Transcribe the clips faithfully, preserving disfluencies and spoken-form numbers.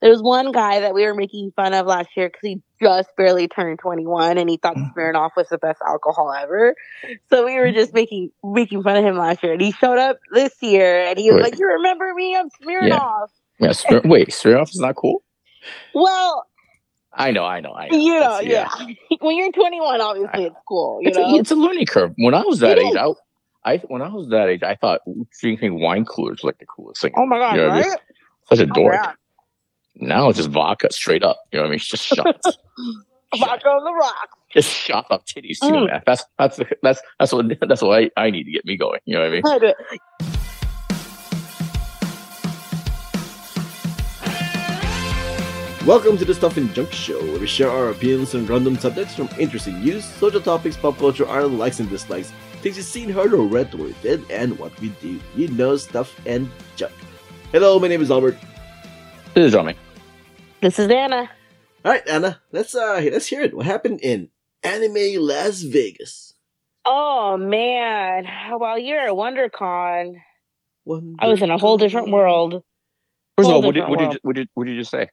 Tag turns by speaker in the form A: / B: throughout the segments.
A: there was one guy that we were making fun of last year because he just barely turned twenty-one and he thought Smirnoff was the best alcohol ever. So we were just making making fun of him last year, and he showed up this year, and he was
B: Wait.
A: like, "You remember me? I'm Smirnoff."
B: Yeah, Smir- wait, Smirnoff is not cool?
A: Well,
B: I know, I know, I know.
A: you know,
B: It's-
A: yeah. When you're twenty-one, obviously it's cool. You
B: It's
A: know,
B: a, it's a learning curve. When I was that
A: It
B: age,
A: is.
B: I, I when I was that age, I thought drinking wine coolers was like the coolest thing.
A: Oh my god,
B: You know what I mean?
A: right?
B: Such a dork.
A: yeah.
B: Now it's just vodka straight up. You know what I mean? It's just shots.
A: Vodka on the rocks.
B: Just shot up titties too,
A: Mm.
B: man. That's that's that's that's what that's what I, I need to get me going. You know what I mean?
A: I do it.
C: Welcome to the Stuff and Junk Show, where we share our opinions on random subjects from interesting news, social topics, pop culture, our likes and dislikes, things you've seen, heard, or read, or did, and what we do. You know, Stuff and Junk. Hello, my name is Albert.
B: This is Johnny.
A: This is Anna.
C: All right, Anna, let's uh let's hear it. What happened in Anime Las Vegas?
A: Oh man, while you're at WonderCon,
C: Wonder-
A: I was in a whole different world.
B: First of
A: Whole
B: all, what did
A: different
B: what did,
A: world.
B: you, what did what did you say?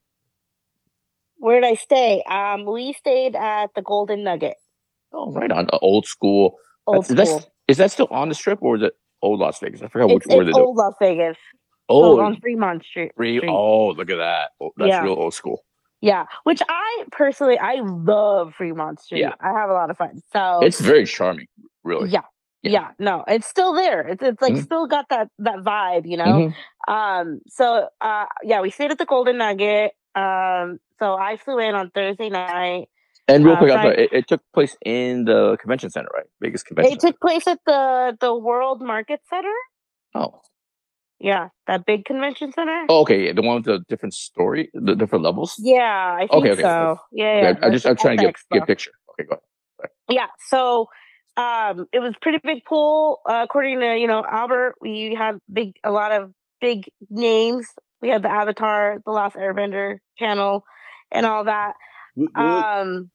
A: Where did I stay? Um, we stayed at the Golden Nugget.
B: Oh, right on. Uh, old school.
A: Old
B: Is that-
A: school.
B: Is that still on the strip or is it old Las Vegas? I forgot which
A: It's,
B: where
A: it's
B: they do.
A: old Las Vegas.
B: Oh,
A: So on Fremont Street.
B: re-
A: Street.
B: oh, look at that. Oh, that's
A: Yeah.
B: real old school.
A: Yeah, which I personally I love Fremont Street.
B: Yeah.
A: I have a lot of fun. So
B: It's very charming, really.
A: yeah,
B: Yeah.
A: yeah, no, it's still there. It's it's like
B: Mhm.
A: still got that that vibe, you know.
B: Mhm.
A: Um, so uh, yeah, we stayed at the Golden Nugget. Um, so I flew in on Thursday night.
B: And real
A: Uh,
B: quick, I'm
A: Friday-
B: sorry, it, it took place in the convention center, right? Vegas convention.
A: It took place at the the World Market Center.
B: Center. Oh.
A: Yeah, that big convention center.
B: Oh, okay. Yeah, the one with the different story, the different levels.
A: Yeah, I think
B: Okay, okay,
A: so.
B: okay.
A: Yeah,
B: Okay,
A: yeah.
B: I- I just I'm
A: That's
B: trying to get
A: Expo.
B: get a picture. Okay, go ahead.
A: Yeah, so um it was pretty big pool, uh, according to, you know, Albert. We had big a lot of big names. We had the Avatar, the Last Airbender channel, and all that.
C: Woot woot.
A: Um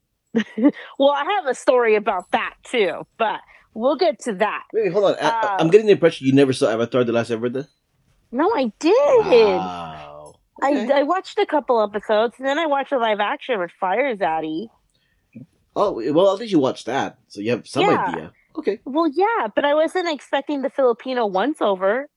A: well, I have a story about that too, but we'll get to that.
C: Wait, hold on. I,
A: uh,
C: I'm getting the impression you never saw Avatar: The Last Airbender.
A: No, I did.
C: Wow. Okay.
A: I, I watched a couple episodes, and then I watched a live action with Fire Zaddy.
C: Oh well, at least you watched that, so you have some
A: Yeah.
C: idea. Okay.
A: Well, yeah, but I wasn't expecting the Filipino once over.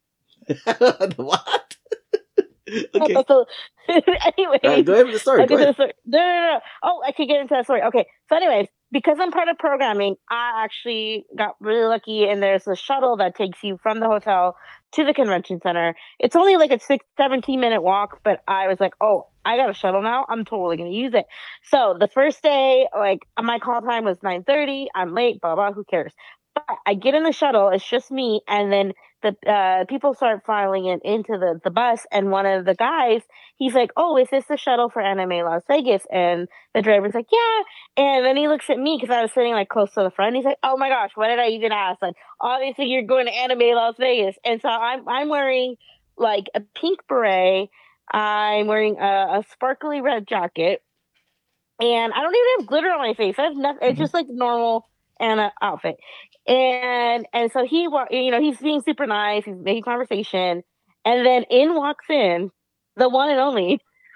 C: What? Okay.
A: So, anyway,
C: All right, go ahead with the story.
A: Okay,
C: Go
A: so
C: ahead.
A: the story- no, no, no, no. Oh, I could get into that story. Okay, so anyways, because I'm part of programming, I actually got really lucky, and there's a shuttle that takes you from the hotel to the convention center. It's only like a six, seventeen minute walk, but I was like, oh, I got a shuttle now. I'm totally going to use it. So the first day, like, my call time was nine thirty. I'm late, blah, blah, who cares? But I get in the shuttle, it's just me, and then the uh, people start filing in into the, the bus, and one of the guys, he's like, oh, is this the shuttle for Anime Las Vegas? And the driver's like, yeah. And then he looks at me because I was sitting like close to the front. He's like, oh my gosh, what did I even ask? Like, obviously you're going to Anime Las Vegas. And so I'm I'm wearing like a pink beret. I'm wearing a, a sparkly red jacket, and I don't even have glitter on my face. I have nothing. It's just like normal Anna outfit. And and so he wa- you know, he's being super nice. He's making conversation, and then in walks in the one and only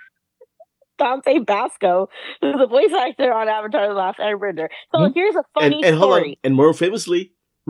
A: Dante Basco, who's the voice actor on Avatar: The Last Airbender. So
B: Mhm.
A: here's a funny
C: And and hold on.
A: story
C: And more famously,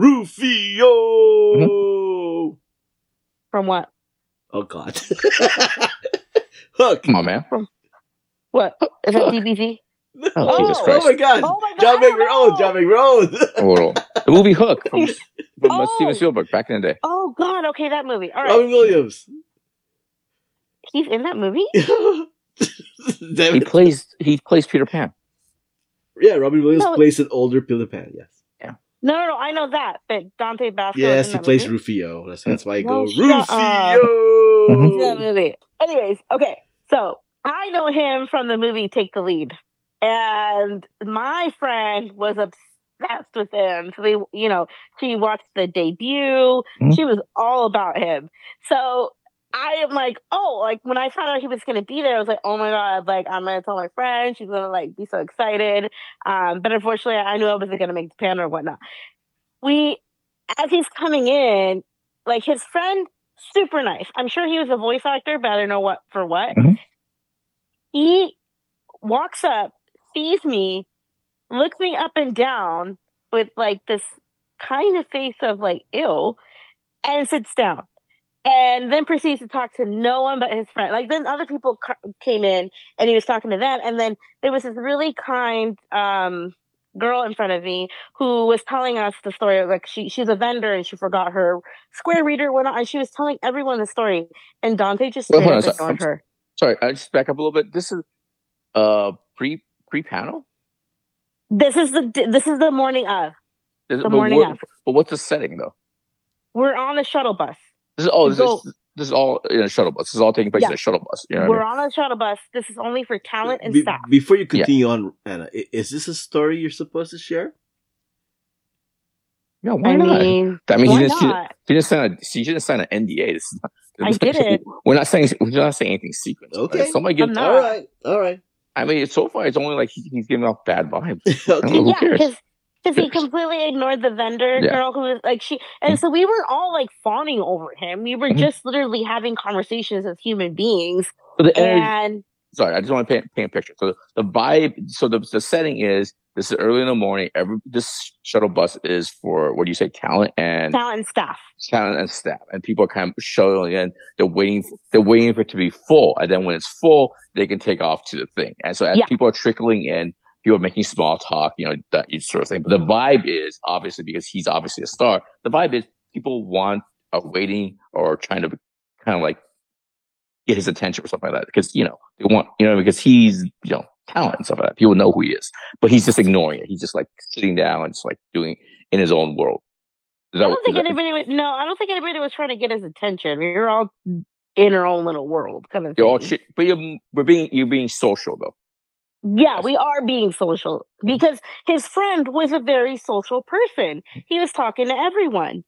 C: Rufio.
A: from what?
C: Oh God. Hook.
B: Come on, man.
A: What is that?
B: Hook.
A: D B Z?
B: Oh, Jesus
C: Oh
B: Christ.
C: my God.
A: Oh my God,
C: John
A: I don't
C: McEnroe.
A: know.
C: John McEnroe.
B: Oh, the movie Hook from, from uh,
A: Oh.
B: Steven Spielberg back in the day.
A: Oh God, okay, that movie. All right,
C: Robin Williams.
A: he's in that movie.
C: Damn
B: He
C: it.
B: plays he plays Peter Pan.
C: Yeah, Robin Williams
A: No.
C: plays an older Peter Pan. Yes.
A: No, no, no, I know that, but Dante Basco.
C: Yes,
A: is
C: he
A: in that
C: plays
A: movie.
C: Rufio. That's, that's why I
A: No,
C: go
A: shut up.
C: Rufio.
A: He's in that movie. Anyways, okay, so I know him from the movie Take the Lead, and my friend was obsessed with him. So we, you know, she watched the debut.
B: Mhm.
A: She was all about him. So I am like, oh, like when I found out he was going to be there, I was like, oh my God, like I'm going to tell my friend. She's going to like be so excited. Um, but unfortunately, I knew I wasn't going to make Japan or whatnot. We, as he's coming in, like his friend, super nice. I'm sure he was a voice actor, but I don't know what for what.
B: Mhm.
A: He walks up, sees me, looks me up and down with like this kind of face of like ew, and sits down. And then proceeds to talk to no one but his friend. Like then other people c- came in and he was talking to them. And then there was this really kind um, girl in front of me who was telling us the story. Like she she's a vendor and she forgot her Square reader went on, and she was telling everyone the story. And Dante just
B: Well,
A: straight
B: hold on.
A: up
B: Sorry,
A: ignored
B: I'm
A: her.
B: sorry. I just back up a little bit. This is uh pre pre panel.
A: This is the this is the morning of
B: Is,
A: the
B: but
A: morning
B: what,
A: of.
B: but what's the setting though?
A: We're on a shuttle bus.
B: This is oh
A: To
B: this
A: go.
B: is this is all in a shuttle bus. This is all taking place
A: Yeah.
B: in a shuttle bus. You know what I
A: We're
B: mean?
A: on a shuttle bus. This is only for talent and
C: Be-
A: staff.
C: before you continue on, Anna, i- is this a story you're supposed to share?
B: Yeah, why
A: I
B: not?
A: mean,
B: I mean,
A: why
B: he didn't, he,
A: not?
B: he didn't sign a she didn't sign an N D A. This is not,
A: I didn't.
B: We're not saying we're not saying anything secret.
C: Okay.
B: Right? Somebody give.
A: I'm not.
C: All right, all right.
B: I mean, so far it's only like he, he's giving off bad vibes.
C: Okay.
B: Who
A: Yeah,
B: cares?
A: because because he
B: cares?
A: completely ignored the vendor
B: Yeah.
A: girl who was like she, and so we were all like fawning over him. We were
B: Mhm.
A: just literally having conversations as human beings,
B: So the energy,
A: and
B: sorry, I just want to paint, paint a picture. So the vibe, so the, the setting is this is early in the morning. Every this shuttle bus is for what do you say, talent and
A: talent and staff.
B: talent and staff, and people are kind of showing in. They're waiting. They're waiting for it to be full, and then when it's full, they can take off to the thing. And so as
A: Yeah.
B: people are trickling in, people are making small talk, you know, that sort of thing. But the vibe is obviously because he's obviously a star. The vibe is people want are waiting or trying to kind of like get his attention or something like that because you know they want you know because he's you know talent and stuff like that. People know who he is, but he's just ignoring it. He's just like sitting down and just like doing in his own world. Is
A: I
B: that,
A: don't think
B: is that,
A: anybody was, no, I don't think anybody was trying to get his attention. We were all in our own little world, kind of
B: you're all
A: thing.
B: shit, but you're we're being you're being social though.
A: Yeah, we are being social because his friend was a very social person. He was talking to everyone.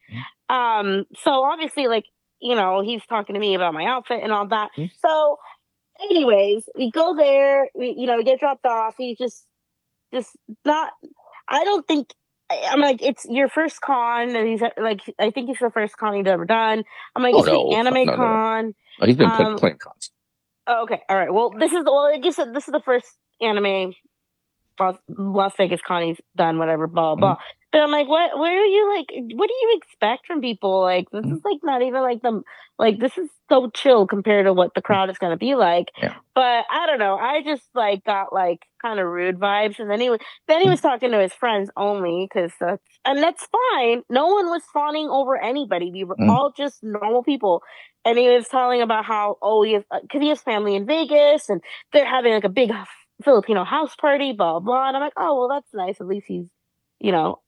A: Um, so obviously, like, you know, he's talking to me about my outfit and all that.
B: Mhm.
A: So, anyways, we go there, we, you know, we get dropped off. He's just, just not, I don't think, I- I'm like, it's your first con. And he's like, I think it's the first con he's ever done. I'm like,
B: Oh,
A: it's
B: no.
A: an anime
B: No, no, no.
A: con.
B: Oh, he's been
A: Um,
B: playing cons.
A: Oh, okay, all right. Well, this is well, I guess this is the first anime Las, Las Vegas con he's done, whatever, blah blah.
B: Mhm.
A: But I'm like, what? What are you like? What do you expect from people? Like, this
B: Mhm.
A: is like not even like the like this is so chill compared to what the crowd is gonna be like.
B: Yeah.
A: But I don't know. I just like got like kind of rude vibes, and then he was then he was talking to his friends only because that's and that's fine. No one was fawning over anybody. We were
B: Mhm.
A: all just normal people. And he was telling about how oh he has because he has family in Vegas and they're having like a big Filipino house party, blah blah. And I'm like, oh well, that's nice. At least he's, you know,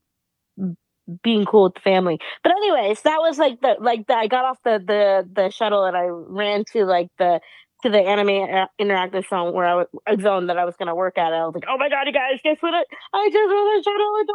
A: being cool with the family. But anyways, that was like the like the, I got off the the the shuttle and I ran to like the to the anime interactive zone where I was a zone that I was gonna work at. And I was like, oh my god, you guys, guess what? I, I just won the shuttle and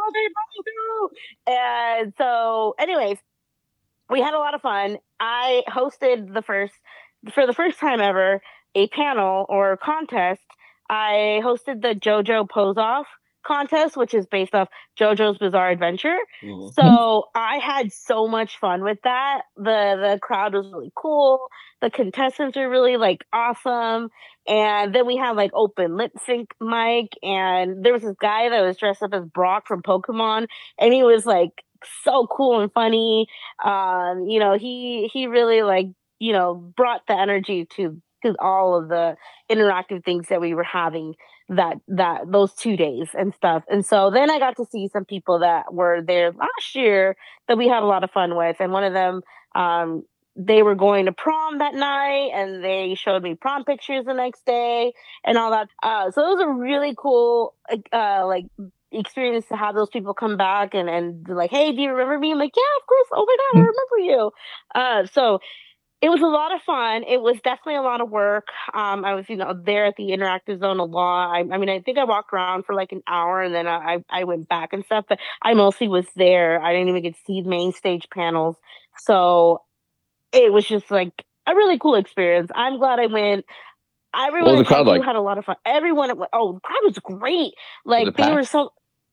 A: Dante through. And so, anyways, we had a lot of fun. I hosted the first for the first time ever a panel or contest. I hosted the JoJo Pose Off contest, which is based off JoJo's Bizarre Adventure.
C: Mhm.
A: So I had so much fun with that. The the crowd was really cool. The contestants were really like awesome. And then we had like open lip sync mic, and there was this guy that was dressed up as Brock from Pokemon, and he was like so cool and funny. Um, you know, he he really like, you know, brought the energy to to all of the interactive things that we were having that that those two days and stuff. And so then I got to see some people that were there last year that we had a lot of fun with. And one of them, um, they were going to prom that night and they showed me prom pictures the next day and all that. Uh, so it was a really cool, uh, like experience to have those people come back and, and be like, hey, do you remember me? I'm like, yeah, of course. Oh my God, I remember you. Uh, so it was a lot of fun. It was definitely a lot of work. Um, I was, you know, there at the interactive zone a lot. I, I mean, I think I walked around for like an hour and then I, I went back and stuff, but I mostly was there. I didn't even get to see the main stage panels. So it was just like a really cool experience. I'm glad I went. Everyone
B: What was
A: in
B: the crowd
A: Hanku
B: like?
A: had a lot of fun. Everyone, oh, the crowd was great. Like
B: it
A: they were
B: packed?
A: so.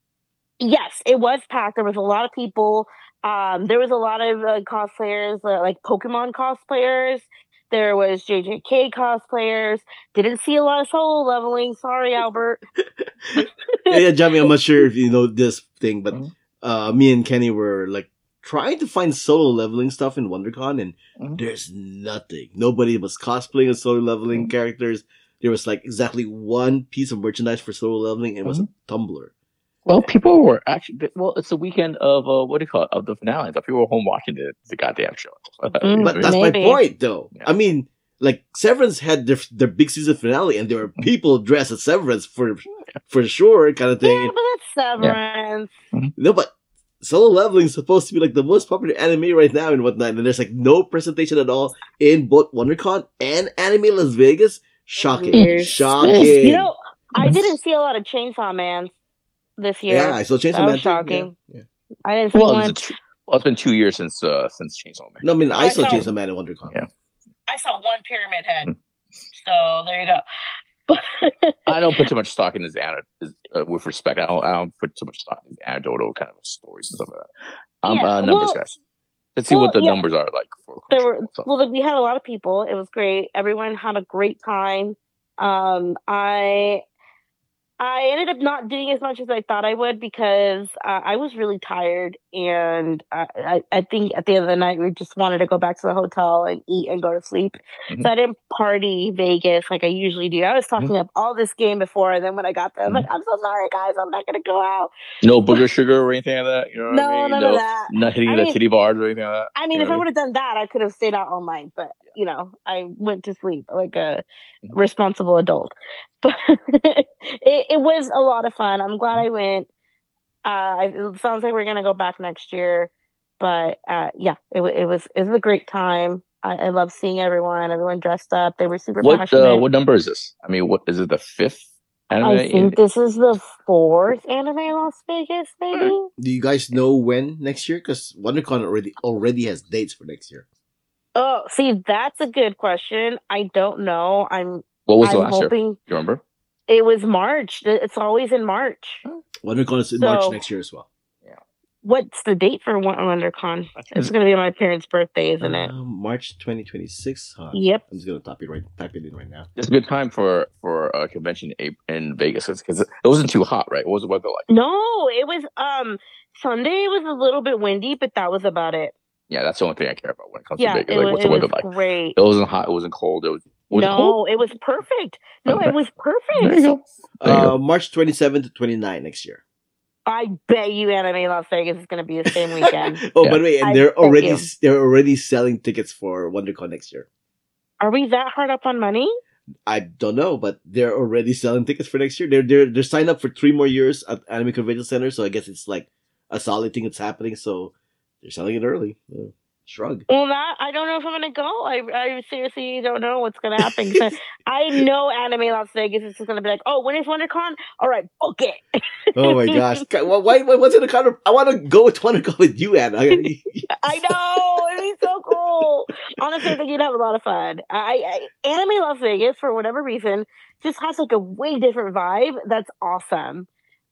A: Yes, it was packed. There was a lot of people. Um, there was a lot of uh, cosplayers, uh, like Pokemon cosplayers. There was J J K cosplayers. Didn't see a lot of solo leveling. Sorry, Albert.
C: yeah, yeah, Jamie, I'm not sure if you know this thing, but
B: Mhm.
C: uh, me and Kenny were like trying to find solo leveling stuff in WonderCon, and
B: Mhm.
C: there's nothing. Nobody was cosplaying as solo leveling
B: Mhm.
C: characters. There was like exactly one piece of merchandise for solo leveling, and it was a tumbler.
B: Well, people were actually. Well, it's the weekend of uh, what do you call it? Of the finale. So people were home watching the, the goddamn show.
A: Mm,
B: You know
C: But
B: what I
C: that's
B: mean?
C: my
A: Maybe.
C: point, though.
B: Yeah.
C: I mean, like Severance had their their big season finale, and there were people dressed as Severance for for sure, kind of thing.
A: Yeah,
C: And-
A: but that's Severance.
C: no, but solo leveling is supposed to be like the most popular anime right now and whatnot, and there's like no presentation at all in both WonderCon and Anime Las Vegas. Shocking,
A: Weird.
C: shocking.
A: You know, I didn't see a lot of Chainsaw Man this year.
C: yeah, I saw Chainsaw
A: that
C: Man
A: was
C: too.
A: shocking.
C: Yeah, yeah.
A: I didn't see
B: Well,
A: one.
B: it's, a two, well, it's been two years since uh, since Chainsaw Man.
C: No, I mean I
A: I
C: saw
A: saw-
C: Chainsaw Man in WonderCon.
B: Yeah.
A: I saw one Pyramid Head.
B: Mm.
A: So there you go. But
B: I don't put too much stock in his, ana- his uh, with respect. I don't, I don't put too much stock in his anecdotal kind of stories and stuff like that. I'm
A: Yeah,
B: uh, numbers
A: well-
B: guys. Let's see
A: well,
B: what the
A: yeah.
B: numbers are like for.
A: there were
B: so.
A: well, we had a lot of people. It was great. Everyone had a great time. Um, I I ended up not doing as much as I thought I would because uh, I was really tired, and I, I I think at the end of the night we just wanted to go back to the hotel and eat and go to sleep.
B: Mhm.
A: So I didn't party Vegas like I usually do. I was talking up all this game before, and then when I got there, I was like, "I'm so sorry, guys. I'm not gonna go out."
B: No booger sugar or anything like that. You know what
A: No,
B: I mean?
A: none
B: no,
A: of that.
B: Not hitting
A: I
B: the
A: mean-
B: titty bars or anything like that.
A: I mean,
B: You
A: if
B: know
A: I
B: what
A: would have done that, I could have stayed out all night. But you know, I went to sleep like a
B: Mhm.
A: responsible adult. But it, it was a lot of fun. I'm glad I went. Uh, it sounds like we're gonna go back next year. But uh, yeah, it, wa- it was it was a great time. I, I love seeing everyone. Everyone dressed up. They were super
B: What
A: passionate.
B: uh, what number is this? I mean, what is it? The fifth anime?
A: I think
B: in-
A: this is the fourth anime Las Vegas, maybe.
C: Do you guys know when next year? Because WonderCon already already has dates for next year.
A: Oh, see, that's a good question. I don't know. I'm
B: what was the
A: I'm
B: last year? Do
A: hoping
B: you remember?
A: it was March. It's always in March.
C: WonderCon is in March
A: So-
C: next year as well.
A: What's the date for Won- WonderCon? It's going to be my parents' birthday, isn't it?
C: Um, March twenty twenty-six. Huh?
A: Yep.
C: I'm just gonna type it right, type it in right now.
B: It's a good time for for a convention in- in Vegas because it wasn't too hot, right? What was the weather like?
A: No, it was um Sunday was a little bit windy, but that was about it.
B: Yeah, that's the only thing I care about when it comes
A: Yeah,
B: to Vegas.
A: it
B: Like,
A: was,
B: what's
A: it
B: the weather
A: was
B: like?
A: great.
B: It wasn't hot. It wasn't cold. It was. was it
A: No,
B: cold?
A: it was perfect. No,
B: Okay.
A: it was
B: There you
A: perfect.
B: go. There you
C: Uh,
B: go.
C: March twenty-seventh to twenty-ninth next year.
A: I bet you Anime Las Vegas is going to be the same weekend.
C: oh,
B: Yeah.
C: by the way, and
A: I
C: they're
A: bet
C: already
A: you.
C: they're already selling tickets for WonderCon next year.
A: Are we that hard up on money?
C: I don't know, but they're already selling tickets for next year. They're they're they're signed up for three more years at Anime Convention Center, so I guess it's like a solid thing that's happening. So they're selling it early. Uh, shrug.
A: Well, that I don't know if I'm gonna go. I I seriously don't know what's gonna happen. 'Cause I know Anime Las Vegas is just gonna be like, oh, when is WonderCon? All right, book it.
C: Oh my gosh! Why why why what's in the kind of? I want to go with WonderCon with you, Anna.
A: I know it'd be so cool. Honestly, I think you'd have a lot of fun. I, I Anime Las Vegas for whatever reason just has like a way different vibe. That's awesome.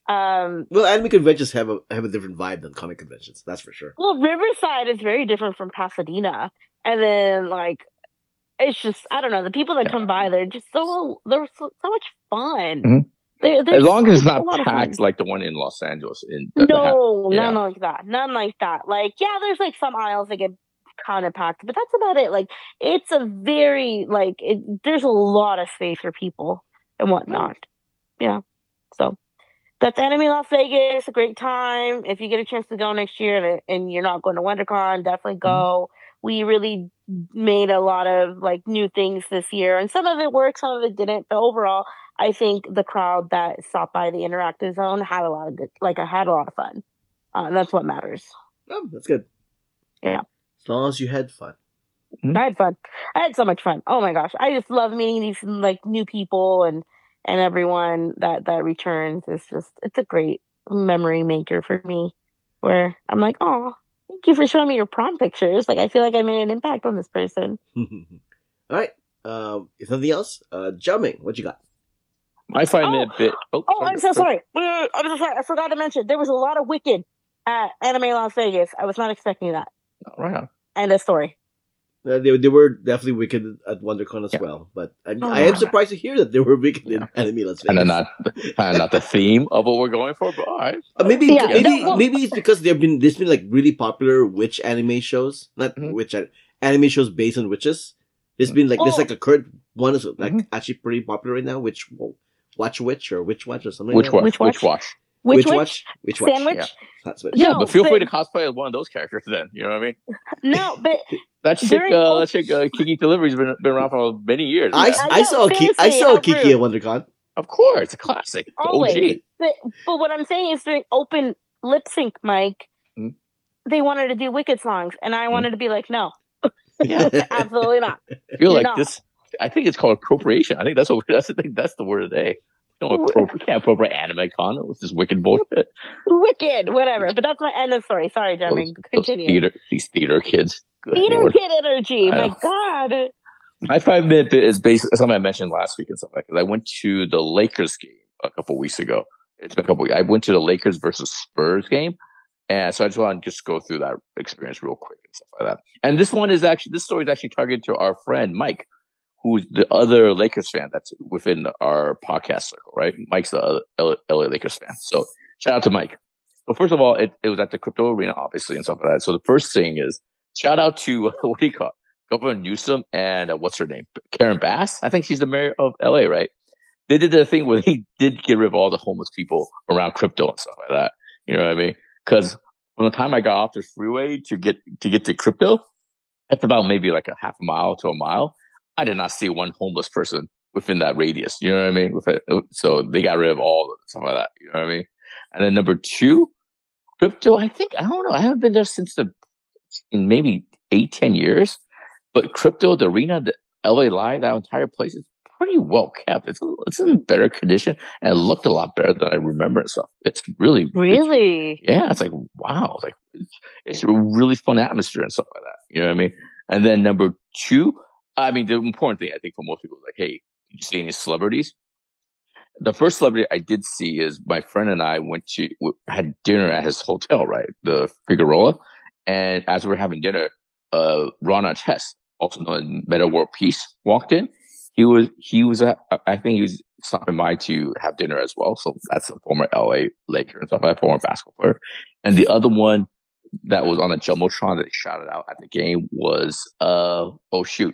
A: Um,
C: Well, anime conventions have a have a different vibe than comic conventions. That's for sure.
A: well, Riverside is very different from Pasadena, and then like it's just I don't know the people that come by they're just so they're so, so much fun.
B: Mhm.
A: They're, they're
B: As long as it's
A: so- a
B: not
A: lot of fun.
B: packed like the one in Los Angeles. In the, the ha-
A: No,
B: yeah.
A: none like that. None like that. Like, yeah, there's like some aisles that get kind of packed, but that's about it. Like, it's a very like it, there's a lot of space for people and whatnot. Yeah. So that's Anime Las Vegas. A great time. If you get a chance to go next year and, and you're not going to WonderCon, definitely go. We really made a lot of like new things this year, and some of it worked, some of it didn't. But overall, I think the crowd that stopped by the interactive zone had a lot of good, like I had a lot of fun. Uh, that's what matters.
C: Oh, that's good.
A: Yeah.
C: As long as you had fun.
B: Mhm.
A: I had fun. I had so much fun. Oh my gosh, I just love meeting these like new people and and everyone that that returns. It's just it's a great memory maker for me. Where I'm like, oh, thank you for showing me your prom pictures. Like I feel like I made an impact on this person.
C: All right. Um, if nothing else, uh, Jumping, what you got?
B: I find
A: Oh.
B: it a bit. Oh,
A: Oh, I'm so sorry. Wait, wait, wait, I'm so sorry. I forgot to mention there was a lot of Wicked at Anime Las Vegas. I was not expecting that.
B: Right on.
A: End of story.
C: Uh, they, they were definitely wicked at WonderCon as
B: Yeah.
C: well, but I,
A: Oh,
C: I am
A: wow.
C: surprised to hear that they were wicked
B: Yeah.
C: in Anime Las Vegas.
B: Kind of not, kind of not the theme of what we're going for, but all right.
C: Uh, maybe
A: Yeah,
C: maybe
A: no, well-
C: maybe it's because they've been there's been like really popular witch anime shows, not
B: Mhm.
C: witch an- anime shows based on witches. There's been like there's
A: Oh.
C: like a current one is like
B: Mhm.
C: actually pretty popular right now. Which Watch Witch or Witch Watch or something.
B: Which
C: like
B: watch?
A: Which
B: Which
A: watch?
B: watch?
A: Which
C: Witch
A: witch?
C: Watch? Witch Watch?
A: Sandwich?
B: Yeah.
C: That's what.
B: Yeah,
A: No,
B: but feel free to
A: but-
B: cosplay as one of those characters. Then you know what I mean.
A: No, but
B: That chick,
A: During-
B: uh, that chick, uh, Kiki Delivery's been been around for many years.
C: I,
B: Yeah.
A: I
C: I
A: know,
C: saw Ki- I
A: seriously,
C: saw
A: how
C: Kiki
A: rude.
C: at WonderCon.
B: Of course, it's a classic. It's
A: always.
B: O G.
A: But, but what I'm saying is during open lip sync, Mike,
B: Mhm.
A: they wanted to do Wicked songs, and I wanted to be like, no,
B: Yeah,
A: absolutely not.
B: I feel
A: You're
B: like
A: not.
B: this. I think it's called appropriation. I think that's what that's the thing. That's the word of the day. You don't appropri- can't appropriate anime con with this wicked bullshit.
A: Wicked, whatever. But that's my end of story. Sorry, Jeremy.
B: Those, those
A: Continue.
B: theater, these theater kids. Good
A: Theater
B: Lord.
A: kid energy.
B: I
A: My
B: know.
A: God.
B: My five minute bit is basically something I mentioned last week and stuff like that. I went to the Lakers game a couple weeks ago. It's been a couple weeks. I went to the Lakers versus Spurs game. And so I just want to just go through that experience real quick and stuff like that. And this one is actually, this story is actually targeted to our friend Mike, who's the other Lakers fan that's within our podcast circle, right? Mike's the L A Lakers fan. So shout out to Mike. So first of all, it, it was at the crypto arena, obviously, and stuff like that. So the first thing is shout out to, uh, what do you call it? Governor Newsom and uh, what's her name? Karen Bass. I think she's the mayor of L A, right? They did the thing where they did get rid of all the homeless people around crypto and stuff like that. You know what I mean? Because from the time I got off the freeway to get to get to crypto, that's about maybe like a half a mile to a mile. I did not see one homeless person within that radius. You know what I mean? With it, so they got rid of all of it, stuff like that. You know what I mean? And then number two, crypto. I think I don't know. I haven't been there since the in maybe eight, ten years. But crypto, the arena, the L A Live, that entire place is pretty well kept. It's it's in better condition and it looked a lot better than I remember and stuff. It's really it's-
A: Really?
B: yeah, it's like wow, it's like it's, it's a really fun atmosphere and stuff like that. You know what I mean? And then number two, I mean, the important thing I think for most people is like, hey, did you see any celebrities? The first celebrity I did see is my friend and I went to had dinner at his hotel, right, the Figueroa, and as we were having dinner, uh, Ron Artest, also known as Meta World Peace, walked in. He was he was at, I think he was stopping by to have dinner as well. So that's a former L A Laker and stuff like that, former basketball player. And the other one that was on the Jumbotron that they shouted out at the game was uh oh shoot.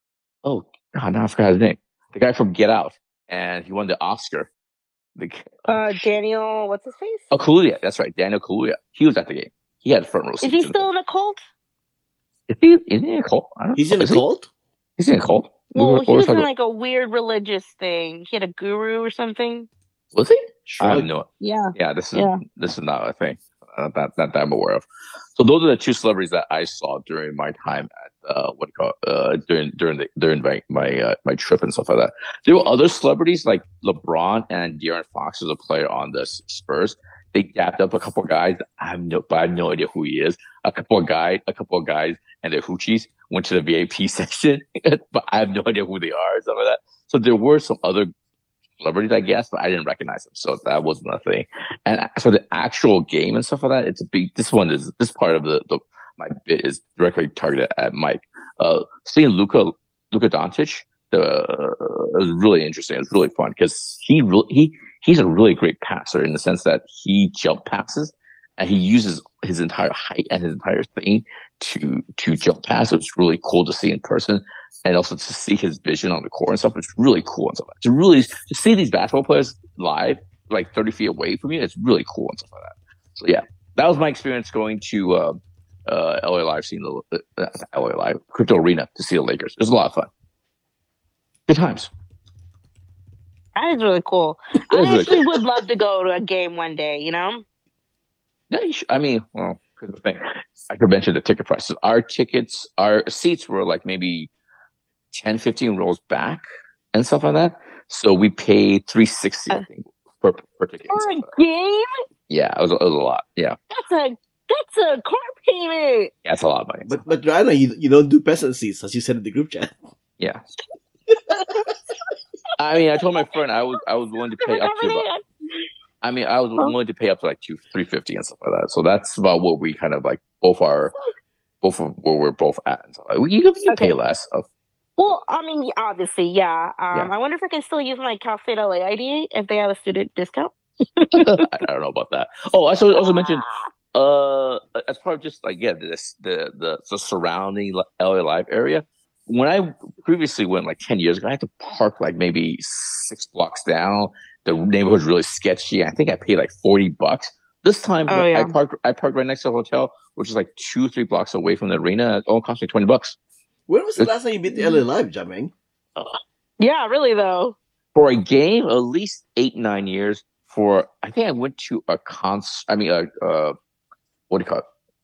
B: Oh God, now I forgot his name. The guy from Get Out. And he won the Oscar. The,
A: Uh, Daniel, what's his face?
B: oh, Kaluuya. That's right. Daniel Kaluuya. He was at the game. He had front row
A: Is
B: seats.
A: he
B: in
A: still in a cult?
B: the, is he, is he in a cult? I don't
C: He's
B: know.
C: in a
B: Is he?
C: cult.
B: He's in a cult. We
A: Well,
B: were-
A: he
B: we were
A: was in
B: talking-
A: like a weird religious thing. He had a guru or something.
B: was he? I
C: Shrug.
B: have no.
A: Yeah.
B: Yeah, this is
A: Yeah.
B: this is not a thing uh, that, that that I'm aware of. So those are the two celebrities that I saw during my time at uh, what do you call it, uh, during during the during my my uh, my trip and stuff like that. There were other celebrities like LeBron and De'Aaron Fox as a player on the Spurs. They dapped up a couple of guys. I have no, but I have no idea who he is. A couple of guys, a couple of guys, and their hoochies went to the V I P section, but I have no idea who they are and stuff like that. So there were some other celebrities, I guess, but I didn't recognize them, so that wasn't a thing. And for the actual game and stuff like that, it's a big. This one is this part of the, the my bit is directly targeted at Mike. Uh, seeing Luka Luka Doncic, the it was really interesting. It was really fun because he really he he's a really great passer in the sense that he jump passes and he uses his entire height and his entire thing to to jump pass. It's really cool to see in person. And also to see his vision on the court and stuff, it's really cool and stuff. To really to see these basketball players live, like thirty feet away from you, it's really cool and stuff like that. So yeah, that was my experience going to uh, uh, L A Live, seeing the uh, L A Live Crypto Arena to see the Lakers. It was a lot of fun. Good times.
A: That is really cool.
B: It
A: I
B: was really
A: actually
B: cool.
A: would love to go to a game one day, you know?
B: Yeah, you should, I mean, well, here's the thing. I could mention the ticket prices. Our tickets, our seats were like maybe ten, fifteen rows back and stuff like that. So we paid three sixty, I think, per, per ticket. and
A: For
B: stuff
A: a
B: like that.
A: game?
B: Yeah, it was, it was a lot. Yeah,
A: That's a that's a car payment.
B: yeah, it's a lot of money.
C: But but Joanna, you, you don't do peasant seats, as you said in the group chat.
B: Yeah. I mean, I told my friend I was I was willing to pay up to about, I mean, I was willing to pay up to like two, three fifty and stuff like that. So that's about what we kind of like both our both of where we're both at. And so like, we can
A: Okay.
B: pay less. Of,
A: Well, I mean, obviously, yeah. Um,
B: Yeah.
A: I wonder if I can still use my Cal State L A I D if they have a student discount.
B: I don't know about that. Oh, I also also mentioned uh as part of just like yeah this the the the surrounding L A Live area. When I previously went like ten years ago, I had to park like maybe six blocks down. The neighborhood's really sketchy. I think I paid like forty bucks. This time
A: Oh,
B: I
A: yeah.
B: parked I parked right next to the hotel, which is like two three blocks away from the arena. It only cost me twenty bucks
C: When was the last time you beat the L A Live, Jameng?
A: Yeah, really though.
B: for a game. At least eight nine years. For I think I went to a concert. I mean, a uh, what do you call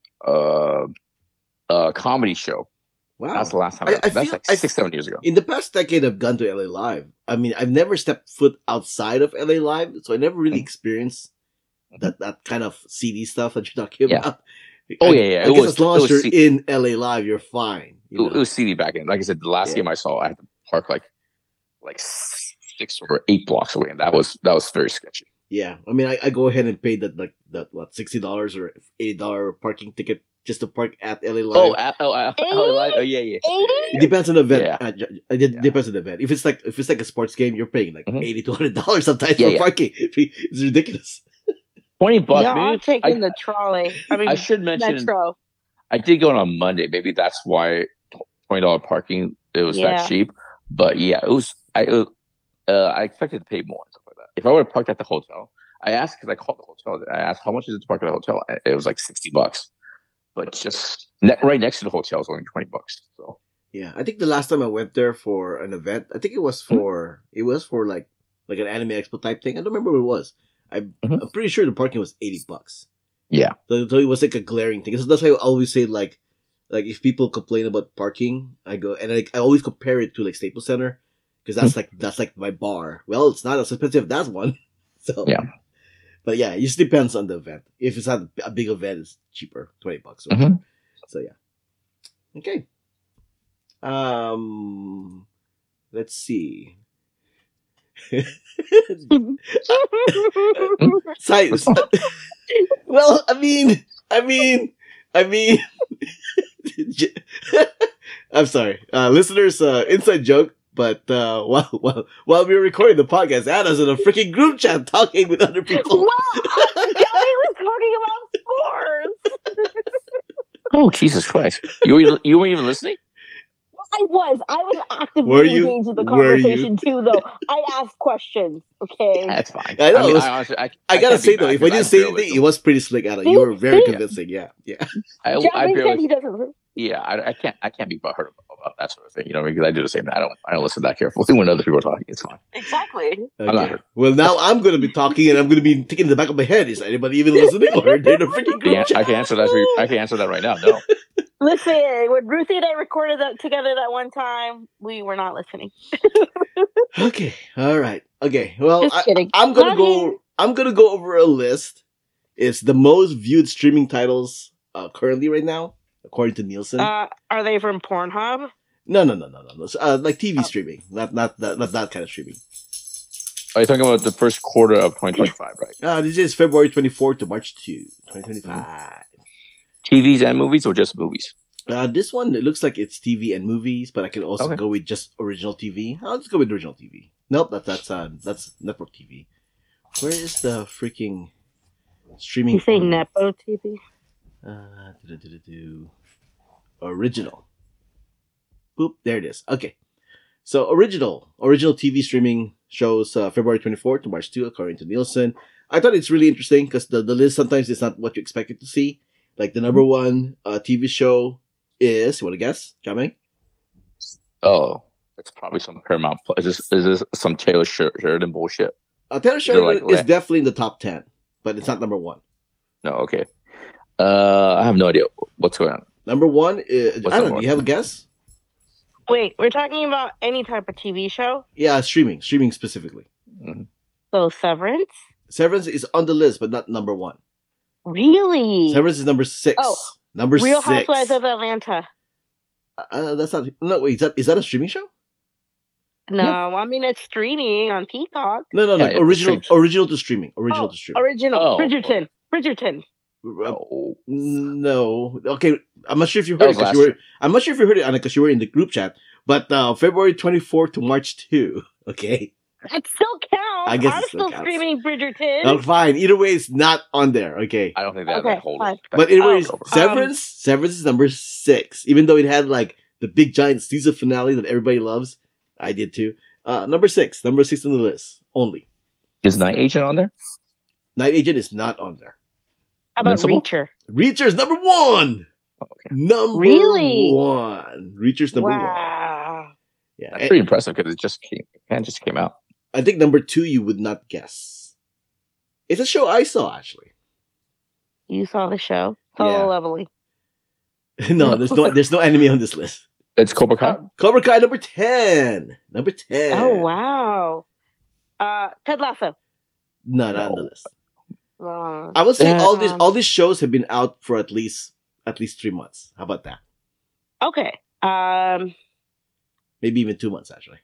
B: it? Uh, a comedy show.
C: Wow.
B: That's the last time.
C: I-
B: I,
C: I
B: that's
C: feel-
B: like
C: I-
B: six seven years ago.
C: In the past decade, I've gone to L A Live. I mean, I've never stepped foot outside of L A Live, so I never really
B: Mhm.
C: experienced that that kind of seedy stuff that you're talking
B: Yeah.
C: about.
B: Oh,
C: I-
B: yeah, yeah.
C: I
B: It
C: guess
B: was-
C: as long
B: it
C: as
B: was
C: you're
B: se-
C: in L A Live, you're fine.
B: It,
C: You
B: it
C: know?
B: was seedy back in. Like I said, the last
C: Yeah.
B: game I saw, I had to park like like six or eight blocks away, and that was that was very sketchy.
C: Yeah, I mean, I, I go ahead and pay that like that what sixty dollars or eighty dollar parking ticket just to park at L A Live.
B: Oh, at, oh, at, oh, like, oh, yeah, yeah.
C: It depends on the event.
B: Yeah.
C: Uh, ju- it de-
B: Yeah.
C: depends on the event. If it's like if it's like a sports game, you're paying like
B: Mhm.
C: eighty to hundred dollars sometimes
B: Yeah,
C: for
B: yeah.
C: parking. It's ridiculous.
B: Twenty bucks.
A: Yeah, I'm
B: maybe,
A: taking
B: I,
A: the trolley. I mean,
B: I should mention
A: Metro.
B: I did go on a Monday. Maybe that's why twenty dollar parking it was
A: Yeah.
B: that cheap. But yeah, it was. I uh, I expected to pay more and stuff like that. If I would have parked at the hotel, I asked because I called the hotel. I asked how much is it to park at the hotel. It was like sixty bucks. But just ne- right next to the hotel is only twenty bucks. So
C: Yeah, I think the last time I went there for an event, I think it was
B: Hmm?
C: for it was for like like an anime expo type thing. I don't remember what it was. I'm,
B: Mhm.
C: I'm pretty sure the parking was eighty bucks.
B: yeah,
C: So, so it was like a glaring thing. So that's why I always say like like if people complain about parking, I go and I, I always compare it to like Staples Center because that's like that's like my bar. Well, it's not as expensive as one. So
B: Yeah.
C: But yeah, it just depends on the event. If it's not a big event, it's cheaper, twenty bucks. Or
B: Mhm.
C: So yeah. Okay. Um, let's see. Side. Well, I mean, I mean, I mean. I'm sorry, uh, listeners. Uh, inside joke. But uh, while while while we were recording the podcast, Anna's in a freaking group chat talking with other people.
A: Wow! Joey was talking about sports.
B: Oh Jesus Christ! You were, you weren't even listening.
A: I was. I was actively
C: Were you?
A: engaged in the
C: Were you?
A: conversation too, though. I asked questions. Okay.
B: That's fine.
C: I know,
B: mean,
C: it was-
B: I, honestly, I,
C: I gotta
B: can't be
C: say though,
B: mad
C: if I
B: 'cause
C: didn't say
B: barely
C: anything, it
B: listened.
C: was pretty slick, Anna. You were very
A: See?
C: convincing. Yeah, yeah.
B: I, I
A: Johnny
B: barely
A: said he doesn't.
B: Yeah, I, I can't. I can't be butthurt about that sort of thing. You know, because I do the same. I don't. I don't listen that carefully when other people are talking. It's fine.
A: Exactly.
B: I'm not hurt.
C: Well, now I'm gonna be talking, and I'm gonna be thinking in the back of my head: is anybody even listening, or they're in a freaking group
B: Yeah,
C: chat?
B: I can answer that. For, I can answer that right now. No.
A: Listen, when Ruthie and I recorded that together that one time, we were not listening.
C: Okay, all right. Okay, well,
A: Just
C: I,
A: kidding.
C: I'm gonna
A: Love
C: go.
A: you.
C: I'm gonna go over a list. It's the most viewed streaming titles uh, currently right now, according to Nielsen.
A: Uh, are they from Pornhub?
C: no, no, no, no, no, no. Uh, like T V
A: Oh.
C: streaming, not not that, not that kind of streaming.
B: Are you talking about the first quarter of twenty twenty-five, right?
C: Uh, this is February twenty-fourth to March second, twenty twenty-five.
B: T Vs and movies, or just movies?
C: Uh, this one, it looks like it's T V and movies, but I can also
B: Okay.
C: go with just original T V. I'll just go with original T V. Nope, that, that's uh, that's network T V. Where is the freaking streaming?
A: You say
C: order?
A: Nepo T V?
C: Uh, do-do-do-do-do. Original. Boop, there it is. Okay. So, original. Original T V streaming shows uh, February twenty-fourth to March second, according to Nielsen. I thought it's really interesting because the, the list sometimes is not what you expected to see. Like, the number one uh, T V show is, you want to guess, Jamie?
B: Oh, it's probably some Paramount. Plus. Is this is this some Taylor Sher- Sheridan bullshit?
C: Uh, Taylor Sheridan
B: like
C: is
B: le-
C: definitely in the top ten, but it's not number one.
B: No, okay. Uh, I have no idea what's going on.
C: Number one is,
B: What's
C: I don't
B: number
C: know,
B: one?
C: you have a guess?
A: Wait, we're talking about any type of T V show?
C: Yeah, streaming, streaming specifically.
B: Mhm.
A: So Severance?
C: Severance is on the list, but not number one.
A: Really?
C: Severance is number six.
A: Oh,
C: number
A: Real
C: six.
A: Housewives of Atlanta.
C: Uh, that's not. No, wait. Is that is that a streaming show?
A: No, I mean it's streaming on Peacock.
C: No, no, no.
B: Yeah, it
C: original,
B: streams.
C: original to streaming. Original
A: Oh,
C: to streaming.
A: Original.
B: Oh.
A: Bridgerton. Bridgerton.
B: No.
C: No. Okay, I'm not sure if you
B: That
C: heard it
B: was
C: 'cause
B: last
C: you were.
B: year.
C: I'm not sure if you heard it, Anna, because you were in the group chat. But uh, February twenty-fourth to March second. Okay.
A: That still counts.
C: I guess
A: I'm
C: it still
A: still
C: counts.
A: streaming Bridgerton.
C: Oh, fine. Either way, it's not on there. Okay.
B: I don't think they have
A: Okay,
B: that whole.
A: fine.
C: But anyways,
A: Oh, um,
C: Severance. Severance is number six. Even though it had like the big giant season finale that everybody loves, I did too. Uh, number six. Number six on the list only.
B: Is Night Agent on there?
C: Night Agent is not on there.
A: How about
B: Invincible?
A: Reacher?
C: Reacher's number one.
B: Oh, okay.
C: Number
A: Really?
C: one. Reacher's number one.
A: Wow.
C: Yeah.
B: That's
C: and
B: pretty impressive because it just came. It just came out.
C: I think number two you would not guess. It's a show I saw actually.
A: You saw the show? Solo
C: Yeah.
A: Leveling.
C: no, there's no there's no anime on this list.
B: It's Cobra Kai.
C: Cobra Kai number ten. Number ten.
A: Oh, wow. Uh, Ted Lasso.
C: Not on
B: No.
C: the list.
A: Uh,
C: I would say
B: Yeah.
C: all these
A: Um,
C: all these shows have been out for at least at least three months. How about that?
A: okay. Um,
C: Maybe even two months actually.